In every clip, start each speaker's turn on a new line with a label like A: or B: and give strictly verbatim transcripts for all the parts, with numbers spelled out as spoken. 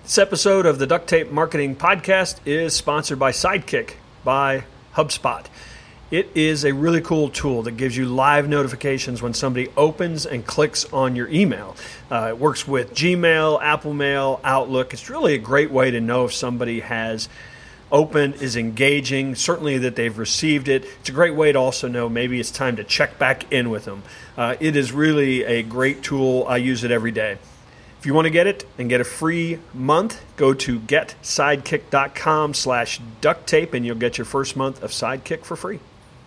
A: This episode of the Duct Tape Marketing Podcast is sponsored by Sidekick by HubSpot. It is a really cool tool that gives you live notifications when somebody opens and clicks on your email. Uh, it works with Gmail, Apple Mail, Outlook. It's really a great way to know if somebody has opened, is engaging, certainly that they've received it. It's a great way to also know maybe it's time to check back in with them. Uh, it is really a great tool. I use it every day. If you want to get it and get a free month, go to getsidekick.com slash duct tape and you'll get your first month of Sidekick for free.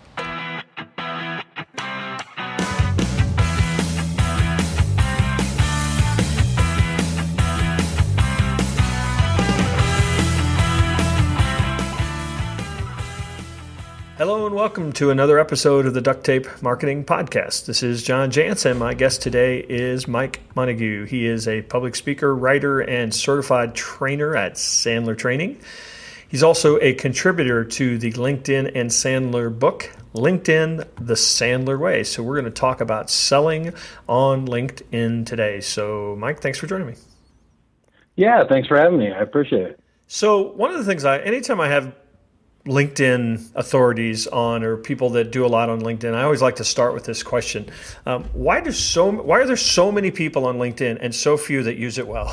A: Hello and welcome to another episode of the Duct Tape Marketing Podcast. This is John Jansen. My guest today is Mike Montague. He is a public speaker, writer, and certified trainer at Sandler Training. He's also a contributor to the LinkedIn and Sandler book, LinkedIn, The Sandler Way. So we're going to talk about selling on LinkedIn today. So Mike, thanks for joining me.
B: Yeah, thanks for having me. I appreciate it.
A: So one of the things I, anytime I have LinkedIn authorities on, or people that do a lot on LinkedIn, I always like to start with this question: um, Why do so? Why are there so many people on LinkedIn and so few that use it well?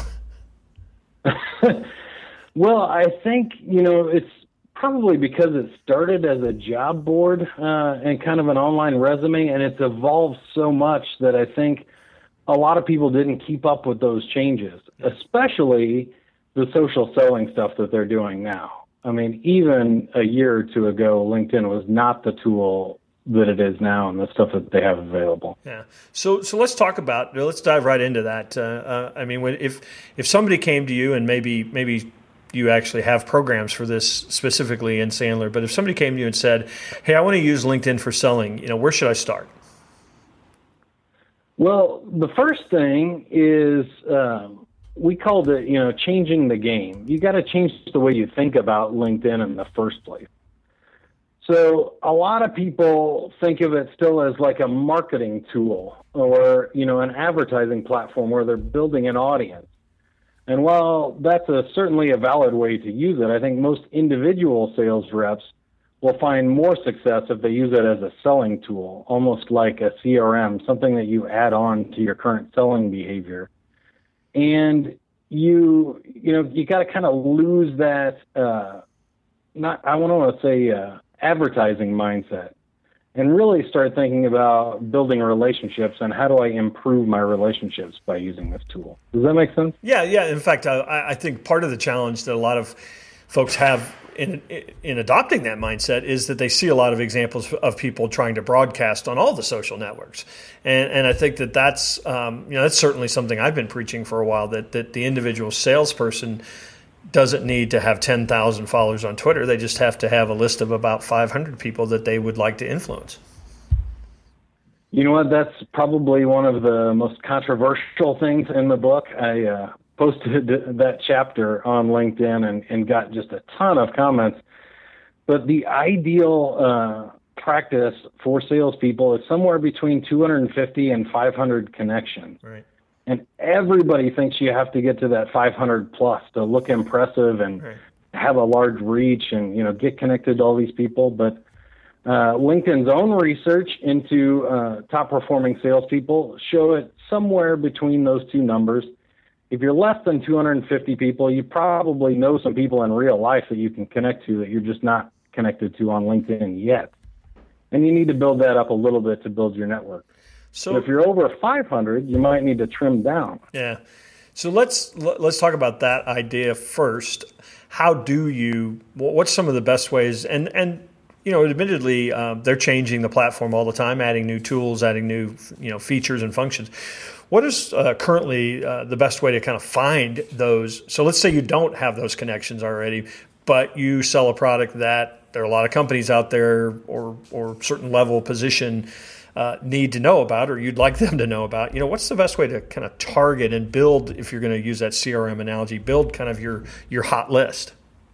B: Well, I think you know it's probably because it started as a job board uh, and kind of an online resume, and it's evolved so much that I think a lot of people didn't keep up with those changes, especially the social selling stuff that they're doing now. I mean, even a year or two ago, LinkedIn was not the tool that it is now and the stuff that they have available.
A: Yeah. So so let's talk about, let's dive right into that. Uh, uh, I mean, if if somebody came to you, and maybe maybe you actually have programs for this specifically in Sandler, but if somebody came to you and said, hey, I want to use LinkedIn for selling, you know, where should I start?
B: Well, the first thing is um, we called it, you know, changing the game. You got to change the way you think about LinkedIn in the first place. So a lot of people think of it still as like a marketing tool or, you know, an advertising platform where they're building an audience. And while that's a, certainly a valid way to use it, I think most individual sales reps will find more success if they use it as a selling tool, almost like a C R M, something that you add on to your current selling behavior. And you, you know, you got to kind of lose that, uh, not, I don't want to say uh, advertising mindset, and really start thinking about building relationships and how do I improve my relationships by using this tool. Does that make sense?
A: Yeah, yeah. In fact, I, I think part of the challenge that a lot of folks have in in adopting that mindset is that they see a lot of examples of people trying to broadcast on all the social networks, and and I think that that's um, you know that's certainly something I've been preaching for a while, that that the individual salesperson doesn't need to have ten thousand followers on Twitter. They just have to have a list of about five hundred people that they would like to influence.
B: You know what? That's probably one of the most controversial things in the book. I uh, posted that chapter on LinkedIn and, and got just a ton of comments. But the ideal uh, practice for salespeople is somewhere between two hundred fifty and five hundred connections.
A: Right.
B: And everybody thinks you have to get to that five hundred plus to look impressive and right. have a large reach and, you know, get connected to all these people. But uh, LinkedIn's own research into uh, top performing salespeople show it somewhere between those two numbers. If you're less than two hundred fifty people, you probably know some people in real life that you can connect to that you're just not connected to on LinkedIn yet. And you need to build that up a little bit to build your network. So but if you're over five hundred, you might need to trim down.
A: Yeah. So let's let's talk about that idea first. How do you, what's some of the best ways? And, and you know, admittedly, uh, they're changing the platform all the time, adding new tools, adding new, you know, features and functions. What is uh, currently uh, the best way to kind of find those? So let's say you don't have those connections already, but you sell a product that there are a lot of companies out there or or certain level position uh, need to know about, or you'd like them to know about. You know, what's the best way to kind of target and build, if you're going to use that C R M analogy, build kind of your your hot list?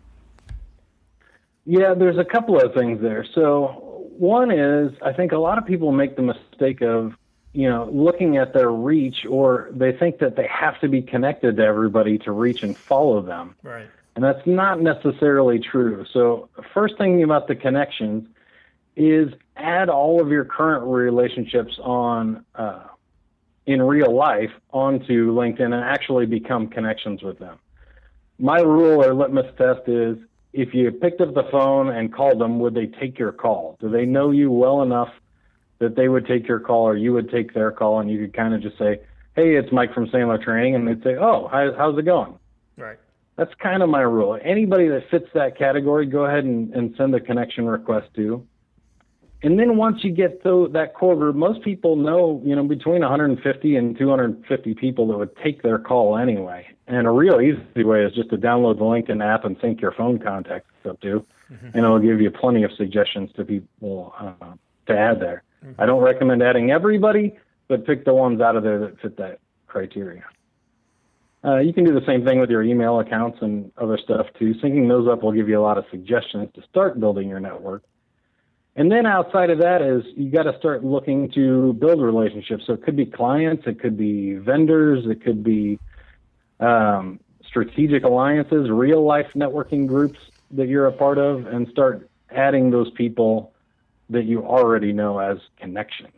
B: Yeah, there's a couple of things there. So one is, I think a lot of people make the mistake of you know, looking at their reach, or they think that they have to be connected to everybody to reach and follow them.
A: Right.
B: And that's not necessarily true. So first thing about the connections is add all of your current relationships on uh, in real life onto LinkedIn and actually become connections with them. My rule or litmus test is, if you picked up the phone and called them, would they take your call? Do they know you well enough that they would take your call, or you would take their call, and you could kind of just say, hey, it's Mike from Sandler Training, and they'd say, oh, how, how's it going?
A: Right.
B: That's kind of my rule. Anybody that fits that category, go ahead and, and send a connection request to. And then once you get to that core group, most people know, you know, between one hundred fifty and two hundred fifty people that would take their call anyway. And a real easy way is just to download the LinkedIn app and sync your phone contacts up to, mm-hmm. and it'll give you plenty of suggestions to people uh, to add there. Mm-hmm. I don't recommend adding everybody, but pick the ones out of there that fit that criteria. Uh, you can do the same thing with your email accounts and other stuff too. Syncing those up will give you a lot of suggestions to start building your network. And then outside of that is you got to start looking to build relationships. So it could be clients, it could be vendors, it could be um, strategic alliances, real life networking groups that you're a part of, and start adding those people that you already know as connections.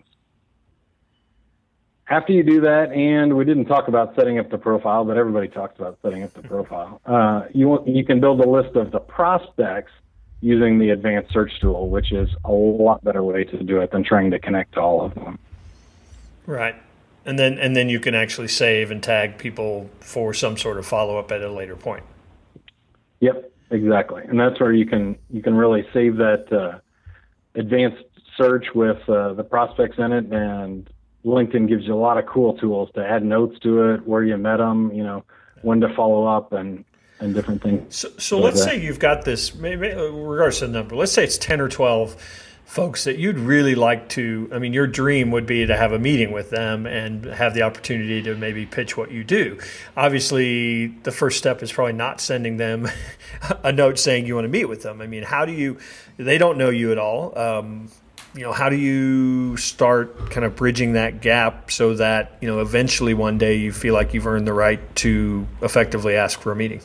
B: After you do that, and we didn't talk about setting up the profile, but everybody talks about setting up the profile, uh, you, you can build a list of the prospects using the advanced search tool, which is a lot better way to do it than trying to connect to all of them.
A: Right. And then and then you can actually save and tag people for some sort of follow-up at a later point.
B: Yep, exactly. And that's where you can you can really save that uh, advanced search with uh, the prospects in it, and LinkedIn gives you a lot of cool tools to add notes to it, where you met them, you know, when to follow up, and and different things.
A: So, so let's say you've got this, maybe regardless of the number, let's say it's ten or twelve folks that you'd really like to, I mean, your dream would be to have a meeting with them and have the opportunity to maybe pitch what you do. Obviously, the first step is probably not sending them a note saying you want to meet with them. I mean, how do you, they don't know you at all. Um, you know, how do you start kind of bridging that gap so that, you know, eventually one day you feel like you've earned the right to effectively ask for a meeting?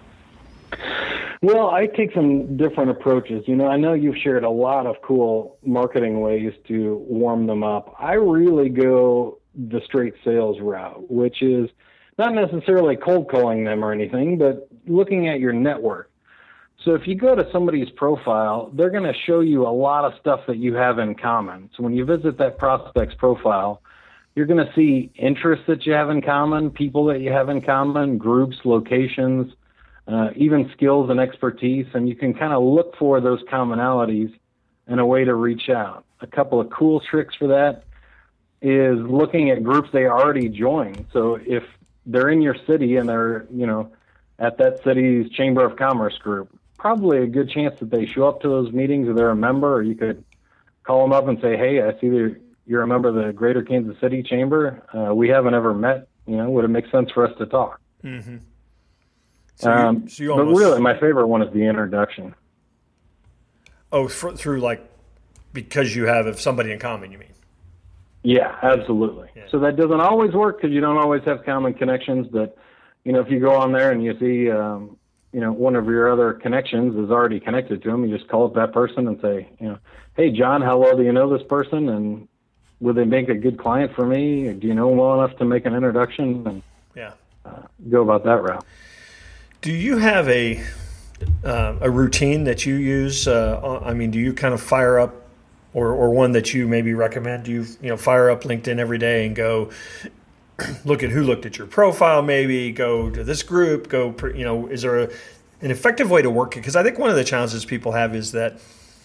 B: Well, I take some different approaches. You know, I know you've shared a lot of cool marketing ways to warm them up. I really go the straight sales route, which is not necessarily cold calling them or anything, but looking at your network. So if you go to somebody's profile, they're going to show you a lot of stuff that you have in common. So when you visit that prospect's profile, you're going to see interests that you have in common, people that you have in common, groups, locations, Uh, even skills and expertise, and you can kind of look for those commonalities and a way to reach out. A couple of cool tricks for that is looking at groups they already joined. So if they're in your city and they're, you know, at that city's Chamber of Commerce group, probably a good chance that they show up to those meetings or they're a member, or you could call them up and say, hey, I see that you're a member of the Greater Kansas City Chamber. Uh, we haven't ever met. You know, would it make sense for us to talk?
A: Mm-hmm. So
B: um,
A: you, so you almost,
B: but really, my favorite one is the introduction.
A: Oh, for, through like, because you have somebody in common, you mean?
B: Yeah, absolutely. Yeah. So that doesn't always work because you don't always have common connections. But, you know, if you go on there and you see, um, you know, one of your other connections is already connected to them, you just call up that person and say, you know, hey, John, how well do you know this person? And would they make a good client for me? Do you know them well enough to make an introduction? And
A: yeah,
B: uh, go about that route.
A: Do you have a uh, a routine that you use? Uh, I mean, do you kind of fire up, or or one that you maybe recommend? Do you you know fire up LinkedIn every day and go look at who looked at your profile? Maybe go to this group. Go, you know, is there a, an effective way to work it? Because I think one of the challenges people have is that.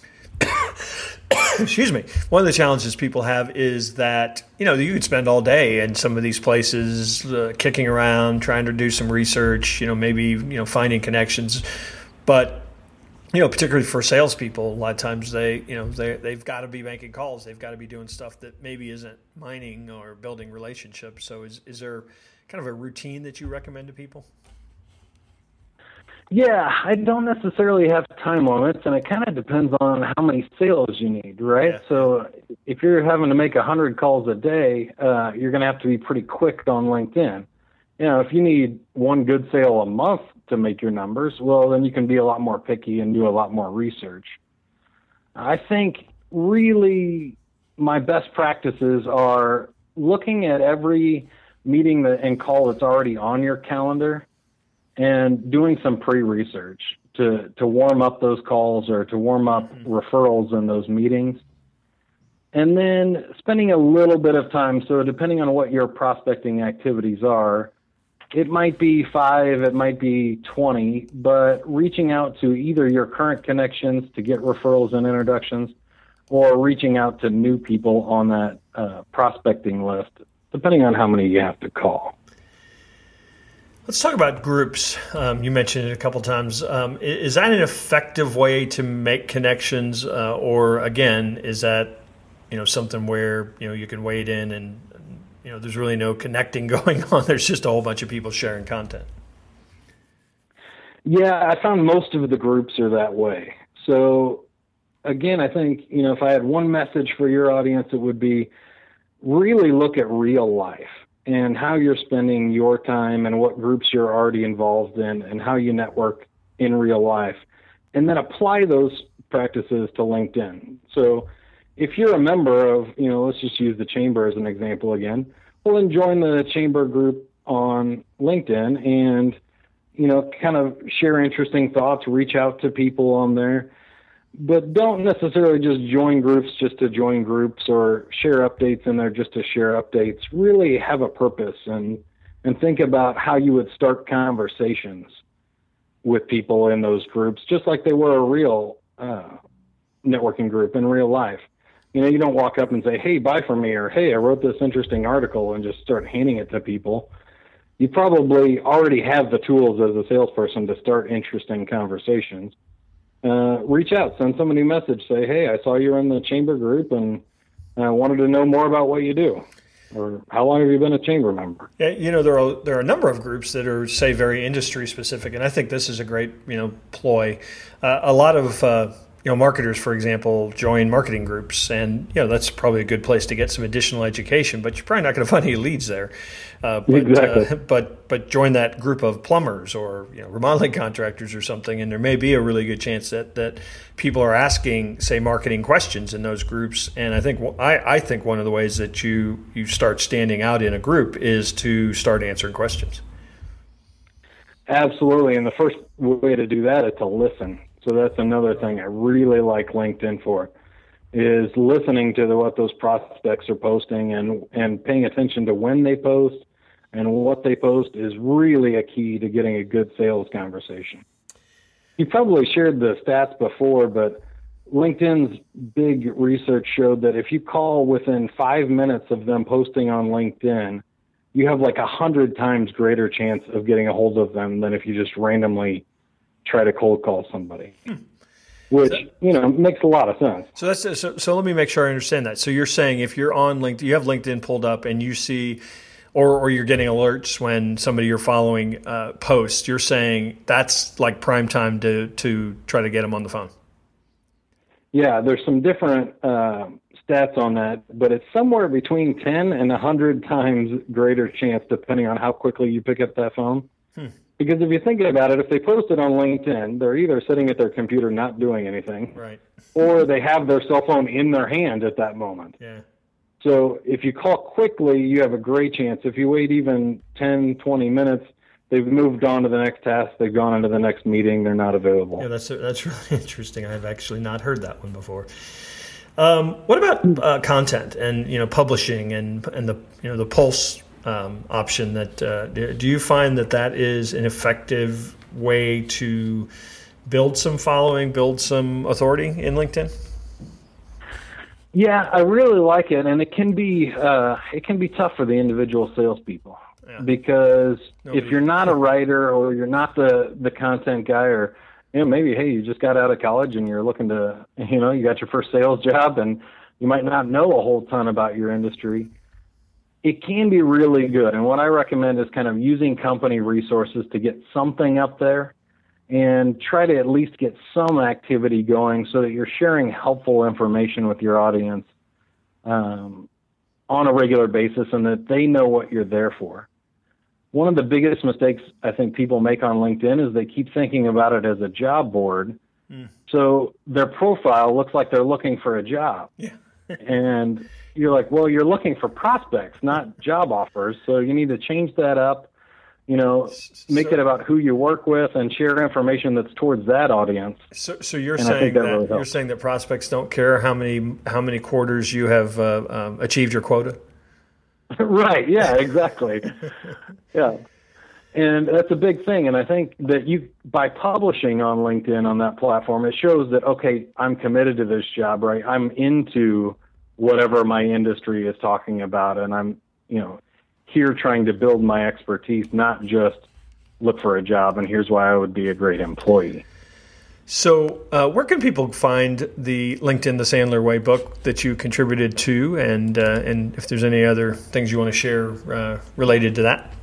A: Excuse me. One of the challenges people have is that, you know, you could spend all day in some of these places uh, kicking around, trying to do some research, you know, maybe, you know, finding connections. But, you know, particularly for salespeople, a lot of times they, you know, they, they've got to be making calls. They've got to be doing stuff that maybe isn't mining or building relationships. So is, is there kind of a routine that you recommend to people?
B: Yeah, I don't necessarily have time limits, and it kind of depends on how many sales you need, right?
A: Yeah.
B: So if you're having to make one hundred calls a day, uh, you're going to have to be pretty quick on LinkedIn. You know, if you need one good sale a month to make your numbers, well, then you can be a lot more picky and do a lot more research. I think really my best practices are looking at every meeting that, and call that's already on your calendar and doing some pre-research to, to warm up those calls or to warm up mm-hmm. referrals in those meetings. And then spending a little bit of time, so depending on what your prospecting activities are, it might be five, it might be twenty, but reaching out to either your current connections to get referrals and introductions or reaching out to new people on that uh, prospecting list, depending on how many you have to call.
A: Let's talk about groups. Um, you mentioned it a couple times. Um, is that an effective way to make connections, uh, or again, is that you know something where you know you can wade in and you know there's really no connecting going on? There's just a whole bunch of people sharing content.
B: Yeah, I found most of the groups are that way. So again, I think you know if I had one message for your audience, it would be really look at real life and how you're spending your time and what groups you're already involved in and how you network in real life. And then apply those practices to LinkedIn. So if you're a member of, you know, let's just use the chamber as an example again, well, then join the chamber group on LinkedIn and, you know, kind of share interesting thoughts, reach out to people on there. But don't necessarily just join groups just to join groups or share updates in there just to share updates. Really have a purpose and, and think about how you would start conversations with people in those groups, just like they were a real uh, networking group in real life. You know, you don't walk up and say, hey, buy from me, or hey, I wrote this interesting article and just start handing it to people. You probably already have the tools as a salesperson to start interesting conversations. Uh, reach out, send somebody a message, say, hey, I saw you're in the chamber group and I uh, wanted to know more about what you do. Or how long have you been a chamber member?
A: Yeah, you know, there are there are a number of groups that are, say, very industry specific, and I think this is a great, you know, ploy. Uh, a lot of uh, you know marketers, for example, join marketing groups, and you know that's probably a good place to get some additional education. But you're probably not going to find any leads there. Uh, but,
B: exactly.
A: Uh, but but join that group of plumbers or you know remodeling contractors or something, and there may be a really good chance that that people are asking, say, marketing questions in those groups. And I think I, I think one of the ways that you you start standing out in a group is to start answering questions.
B: Absolutely, and the first way to do that is to listen. So that's another thing I really like LinkedIn for, is listening to the, what those prospects are posting and and paying attention to when they post. And what they post is really a key to getting a good sales conversation. You probably shared the stats before, but LinkedIn's big research showed that if you call within five minutes of them posting on LinkedIn, you have like a hundred times greater chance of getting a hold of them than if you just randomly try to cold call somebody. Hmm. Which, you know, makes a lot of sense.
A: So that's so, so let me make sure I understand that. So you're saying if you're on LinkedIn, you have LinkedIn pulled up and you see Or, or you're getting alerts when somebody you're following uh, posts, you're saying that's like prime time to, to try to get them on the phone.
B: Yeah, there's some different uh, stats on that, but it's somewhere between ten and one hundred times greater chance depending on how quickly you pick up that phone. Hmm. Because if you think about it, if they post it on LinkedIn, they're either sitting at their computer not doing anything,
A: right,
B: or they have their cell phone in their hand at that moment.
A: Yeah.
B: So if you call quickly, you have a great chance. If you wait even ten, twenty minutes, they've moved on to the next task. They've gone into the next meeting. They're not available.
A: Yeah, that's that's really interesting. I've actually not heard that one before. Um, what about uh, content and you know publishing and and the you know the Pulse um, option? That uh, do you find that that is an effective way to build some following, build some authority in LinkedIn?
B: Yeah, I really like it, and it can be uh, it can be tough for the individual salespeople yeah. because Nobody. if you're not a writer or you're not the, the content guy, or you know maybe hey you just got out of college and you're looking to you know you got your first sales job and you might not know a whole ton about your industry. It can be really good, and what I recommend is kind of using company resources to get something up there, and try to at least get some activity going so that you're sharing helpful information with your audience um, on a regular basis and that they know what you're there for. One of the biggest mistakes I think people make on LinkedIn is they keep thinking about it as a job board. Mm. So their profile looks like they're looking for a job. Yeah. And you're like, well, you're looking for prospects, not job offers. So you need to change that up, you know, make so, it about who you work with and share information that's towards that audience.
A: So, so you're and saying that, that really you're saying that prospects don't care how many how many quarters you have uh, um, achieved your quota?
B: Right. Yeah, exactly. Yeah. And that's a big thing. And I think that you, by publishing on LinkedIn on that platform, it shows that, okay, I'm committed to this job, right? I'm into whatever my industry is talking about. And I'm, you know, here trying to build my expertise, not just look for a job. And here's why I would be a great employee.
A: So uh, where can people find the LinkedIn The Sandler Way book that you contributed to? And, uh, and if there's any other things you want to share uh, related to that?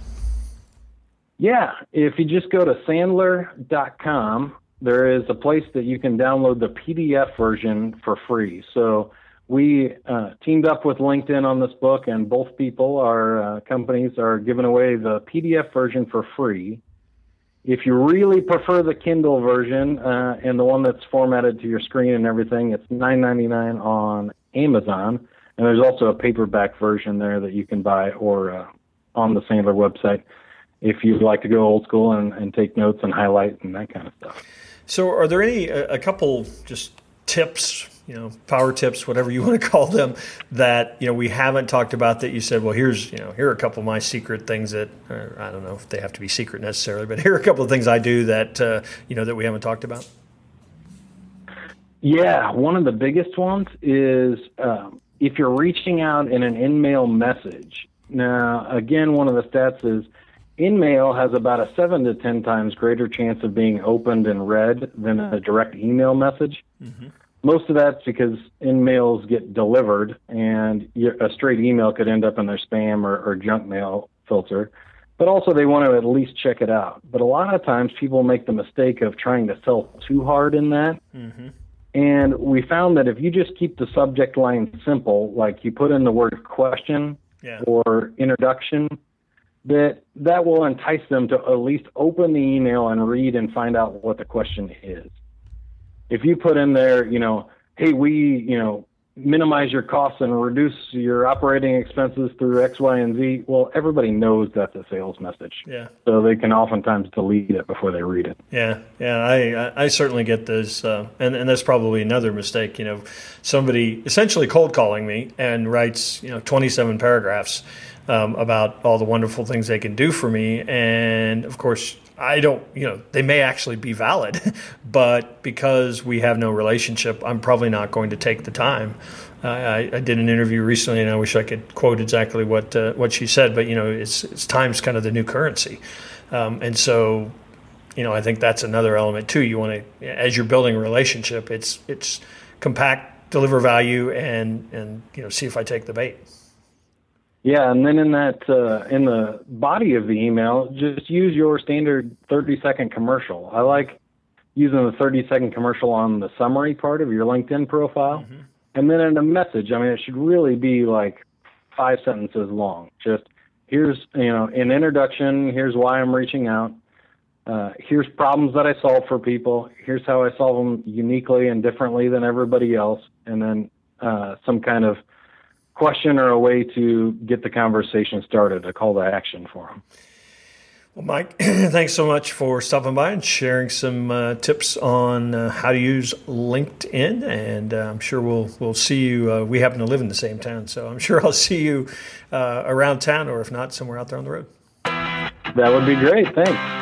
B: Yeah, if you just go to sandler dot com, there is a place that you can download the P D F version for free. So we uh, teamed up with LinkedIn on this book, and both people, our uh, companies, are giving away the P D F version for free. If you really prefer the Kindle version uh, and the one that's formatted to your screen and everything, it's nine ninety-nine on Amazon, and there's also a paperback version there that you can buy or uh, on the Sandler website, if you'd like to go old school and, and take notes and highlight and that kind of stuff.
A: So are there any, a, a couple just tips, you know, power tips, whatever you want to call them, that, you know, we haven't talked about that you said, well, here's, you know, here are a couple of my secret things that, or I don't know if they have to be secret necessarily, but here are a couple of things I do that, uh, you know, that we haven't talked about?
B: Yeah, one of the biggest ones is um, if you're reaching out in an in-mail message. Now, again, one of the stats is InMail has about a seven to ten times greater chance of being opened and read than a direct email message. Mm-hmm. Most of that's because InMails get delivered, and a straight email could end up in their spam or, or junk mail filter. But also they want to at least check it out. But a lot of times people make the mistake of trying to sell too hard in that. Mm-hmm. And we found that if you just keep the subject line simple, like you put in the word question yeah. or introduction, that that will entice them to at least open the email and read and find out what the question is. If you put in there, you know, hey, we, you know, minimize your costs and reduce your operating expenses through X, Y, and Z, well, everybody knows that's a sales message. Yeah. So they can oftentimes delete it before they read it.
A: Yeah, yeah, I I certainly get those, uh, and and that's probably another mistake. You know, somebody essentially cold calling me and writes, you know, twenty-seven paragraphs um, about all the wonderful things they can do for me, and of course, I don't, you know, they may actually be valid, but because we have no relationship, I'm probably not going to take the time. Uh, I, I did an interview recently, and I wish I could quote exactly what uh, what she said, but, you know, it's, it's time's kind of the new currency. Um, and so, you know, I think that's another element too. You want to, as you're building a relationship, it's it's compact, deliver value, and, and you know, see if I take the bait.
B: Yeah, and then in that uh, in the body of the email, just use your standard thirty second commercial. I like using the thirty second commercial on the summary part of your LinkedIn profile. Mm-hmm. And then in a message, I mean, it should really be like five sentences long. Just here's, you know, an introduction, here's why I'm reaching out, uh, here's problems that I solve for people, here's how I solve them uniquely and differently than everybody else, and then uh, some kind of question or a way to get the conversation started, a call to action for them.
A: Well, Mike, thanks so much for stopping by and sharing some uh, tips on uh, how to use LinkedIn. And uh, I'm sure we'll we'll see you. Uh, we happen to live in the same town, so I'm sure I'll see you uh, around town, or if not, somewhere out there on the road.
B: That would be great. Thanks.